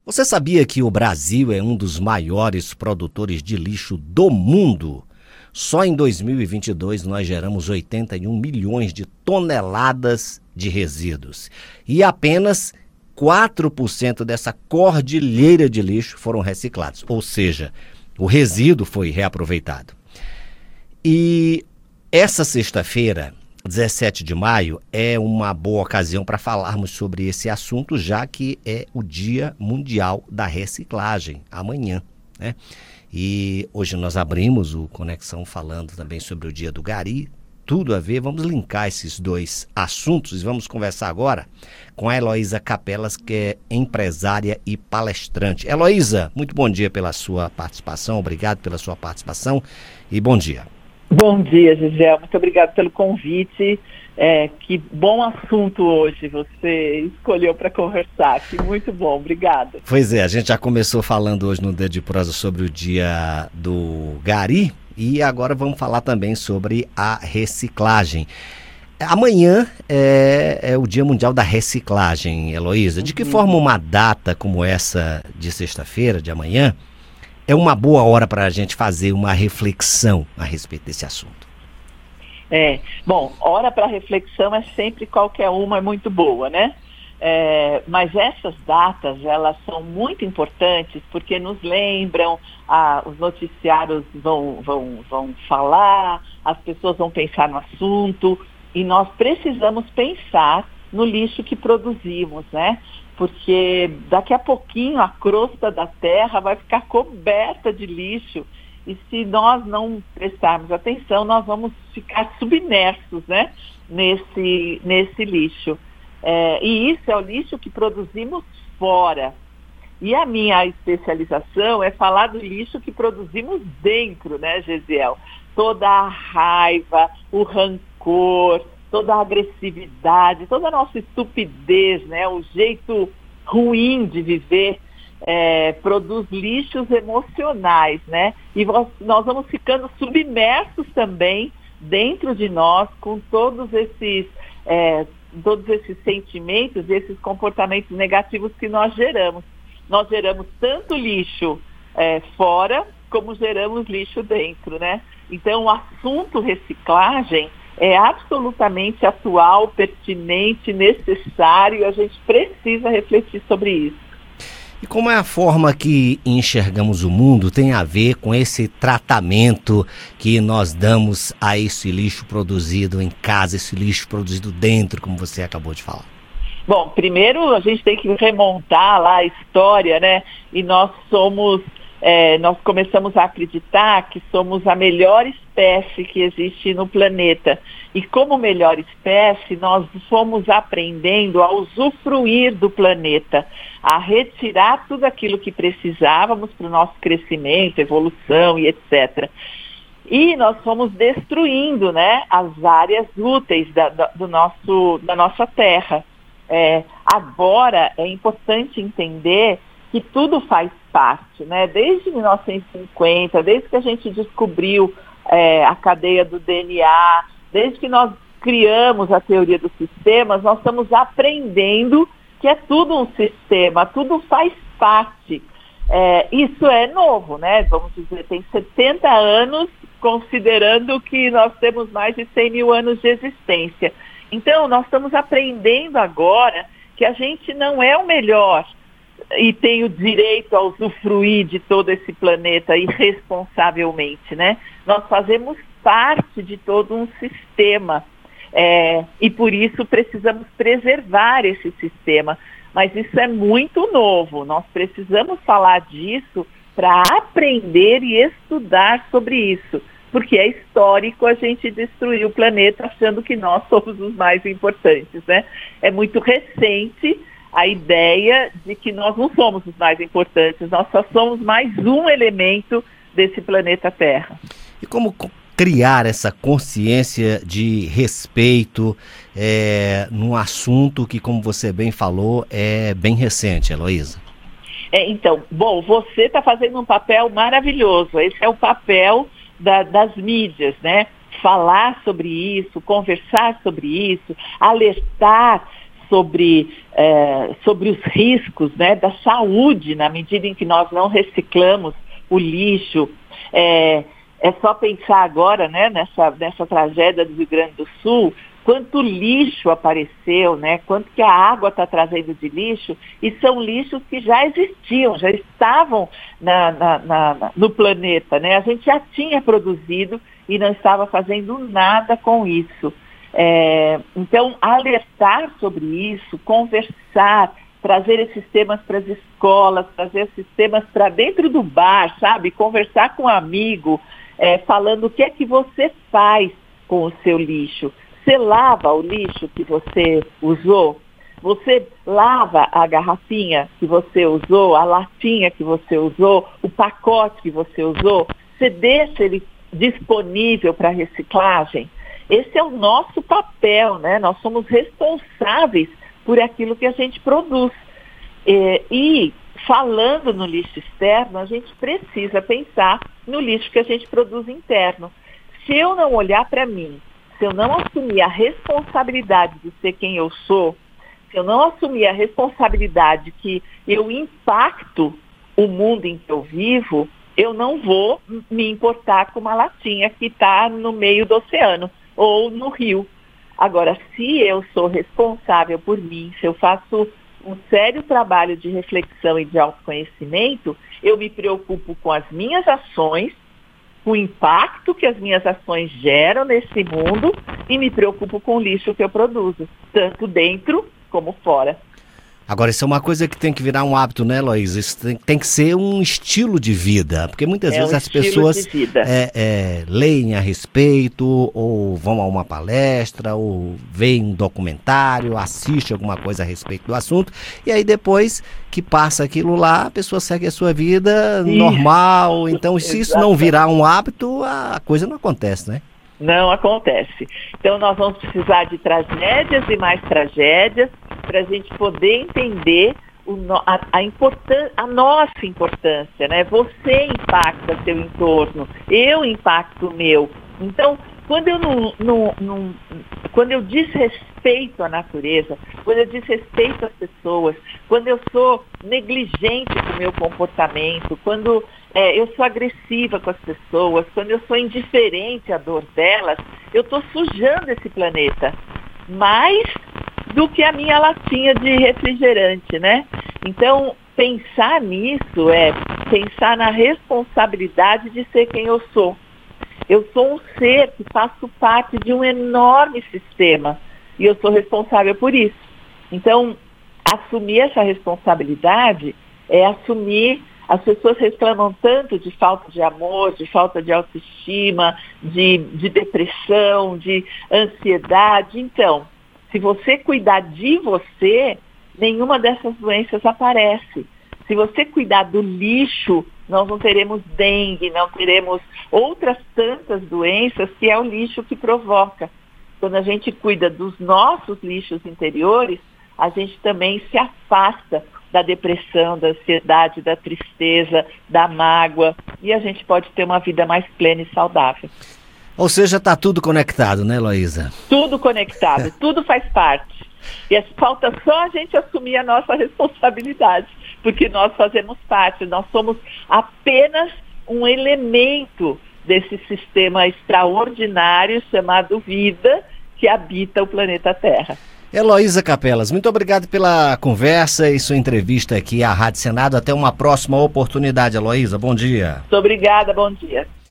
Você sabia que o Brasil é um dos maiores produtores de lixo do mundo? Só em 2022 nós geramos 81 milhões de toneladas de resíduos. E apenas 4% dessa cordilheira de lixo foram reciclados. Ou seja, o resíduo foi reaproveitado. E essa sexta-feira, 17 de maio, é uma boa ocasião para falarmos sobre esse assunto, já que é o Dia Mundial da Reciclagem, amanhã, né? E hoje nós abrimos o Conexão falando também sobre o Dia do Gari, tudo a ver. Vamos linkar esses dois assuntos e vamos conversar agora com a Heloísa Capelas, que é empresária e palestrante. Heloísa, muito bom dia pela sua participação, obrigado pela sua participação e bom dia. Bom dia, Gisele. Muito obrigado pelo convite. Que bom assunto hoje você escolheu para conversar. Que muito bom, obrigada. Pois é, a gente já começou falando hoje no Dedo de Prosa sobre o Dia do Gari e agora vamos falar também sobre a reciclagem. Amanhã é o Dia Mundial da Reciclagem, Heloísa. De que forma uma data como essa de sexta-feira, de amanhã, é uma boa hora para a gente fazer uma reflexão a respeito desse assunto? Bom, hora para reflexão é sempre qualquer uma, é muito boa, né? Mas essas datas, elas são muito importantes porque nos lembram, os noticiários vão falar, as pessoas vão pensar no assunto e nós precisamos pensar no lixo que produzimos, né? Porque daqui a pouquinho a crosta da terra vai ficar coberta de lixo e se nós não prestarmos atenção, nós vamos ficar submersos, né, nesse lixo. E isso é o lixo que produzimos fora. E a minha especialização é falar do lixo que produzimos dentro, né, Gesiel? Toda a raiva, o rancor, toda a agressividade, toda a nossa estupidez, né? O jeito ruim de viver produz lixos emocionais, né? E nós vamos ficando submersos também dentro de nós com todos esses sentimentos, esses comportamentos negativos que nós geramos. Nós geramos tanto lixo fora como geramos lixo dentro, né? Então o assunto reciclagem é absolutamente atual, pertinente, necessário e a gente precisa refletir sobre isso. E como é a forma que enxergamos o mundo tem a ver com esse tratamento que nós damos a esse lixo produzido em casa, esse lixo produzido dentro, como você acabou de falar? Bom, primeiro a gente tem que remontar lá a história, né? E nós começamos a acreditar que somos a melhor espécie que existe no planeta. E como melhor espécie, nós fomos aprendendo a usufruir do planeta, a retirar tudo aquilo que precisávamos para o nosso crescimento, evolução e etc. E nós fomos destruindo, né, as áreas úteis da nossa terra. Agora é importante entender que tudo faz parte, né? Desde 1950, desde que a gente descobriu a cadeia do DNA, desde que nós criamos a teoria dos sistemas, nós estamos aprendendo que é tudo um sistema, tudo faz parte. Isso é novo, né? Vamos dizer, tem 70 anos, considerando que nós temos mais de 100 mil anos de existência. Então, nós estamos aprendendo agora que a gente não é o melhor e tem o direito a usufruir de todo esse planeta irresponsavelmente, né? Nós fazemos parte de todo um sistema e por isso precisamos preservar esse sistema. Mas isso é muito novo, nós precisamos falar disso para aprender e estudar sobre isso, porque é histórico a gente destruir o planeta achando que nós somos os mais importantes, né? É muito recente a ideia de que nós não somos os mais importantes, nós só somos mais um elemento desse planeta Terra. E como criar essa consciência de respeito num assunto que, como você bem falou, é bem recente, Heloísa? Então, bom, você está fazendo um papel maravilhoso, esse é o papel das mídias, né? Falar sobre isso, conversar sobre isso, alertar, sobre os riscos, né, da saúde, na medida em que nós não reciclamos o lixo. É só pensar agora, né, nessa tragédia do Rio Grande do Sul, quanto lixo apareceu, né, quanto que a água está trazendo de lixo, e são lixos que já existiam, já estavam no planeta, né? A gente já tinha produzido e não estava fazendo nada com isso. Então, alertar sobre isso, conversar, trazer esses temas para as escolas, trazer esses temas para dentro do bar, sabe? Conversar com um amigo, falando o que é que você faz com o seu lixo. Você lava o lixo que você usou? Você lava a garrafinha que você usou, a latinha que você usou, o pacote que você usou? Você deixa ele disponível para reciclagem? Esse é o nosso papel, né? Nós somos responsáveis por aquilo que a gente produz. E falando no lixo externo, a gente precisa pensar no lixo que a gente produz interno. Se eu não olhar para mim, se eu não assumir a responsabilidade de ser quem eu sou, se eu não assumir a responsabilidade que eu impacto o mundo em que eu vivo, eu não vou me importar com uma latinha que está no meio do oceano ou no rio. Agora, se eu sou responsável por mim, se eu faço um sério trabalho de reflexão e de autoconhecimento, eu me preocupo com as minhas ações, com o impacto que as minhas ações geram nesse mundo e me preocupo com o lixo que eu produzo, tanto dentro como fora. Agora, isso é uma coisa que tem que virar um hábito, né, Heloísa? Isso tem que ser um estilo de vida, porque muitas vezes as pessoas leem a respeito, ou vão a uma palestra, ou veem um documentário, assistem alguma coisa a respeito do assunto, e aí depois que passa aquilo lá, a pessoa segue a sua vida normal. Então, se isso não virar um hábito, a coisa não acontece, né? Não acontece. Então, nós vamos precisar de tragédias e mais tragédias para a gente poder entender a nossa importância, né? Você impacta seu entorno, eu impacto o meu. Então, quando eu desrespeito a natureza, quando eu desrespeito as pessoas, quando eu sou negligente com o meu comportamento, quando eu sou agressiva com as pessoas, quando eu sou indiferente à dor delas, eu estou sujando esse planeta mais do que a minha latinha de refrigerante, né? Então, pensar nisso é pensar na responsabilidade de ser quem eu sou. Eu sou um ser que faço parte de um enorme sistema e eu sou responsável por isso. Então, assumir essa responsabilidade é assumir. As pessoas reclamam tanto de falta de amor, de falta de autoestima, de depressão, de ansiedade. Então, se você cuidar de você, nenhuma dessas doenças aparece. Se você cuidar do lixo, nós não teremos dengue, não teremos outras tantas doenças que é o lixo que provoca. Quando a gente cuida dos nossos lixos interiores, a gente também se afasta da depressão, da ansiedade, da tristeza, da mágoa, e a gente pode ter uma vida mais plena e saudável. Ou seja, está tudo conectado, né, Heloísa? Tudo conectado, tudo faz parte. E falta só a gente assumir a nossa responsabilidade, porque nós fazemos parte, nós somos apenas um elemento desse sistema extraordinário chamado vida que habita o planeta Terra. Heloísa Capelas, muito obrigado pela conversa e sua entrevista aqui à Rádio Senado. Até uma próxima oportunidade, Heloísa. Bom dia. Muito obrigada, bom dia.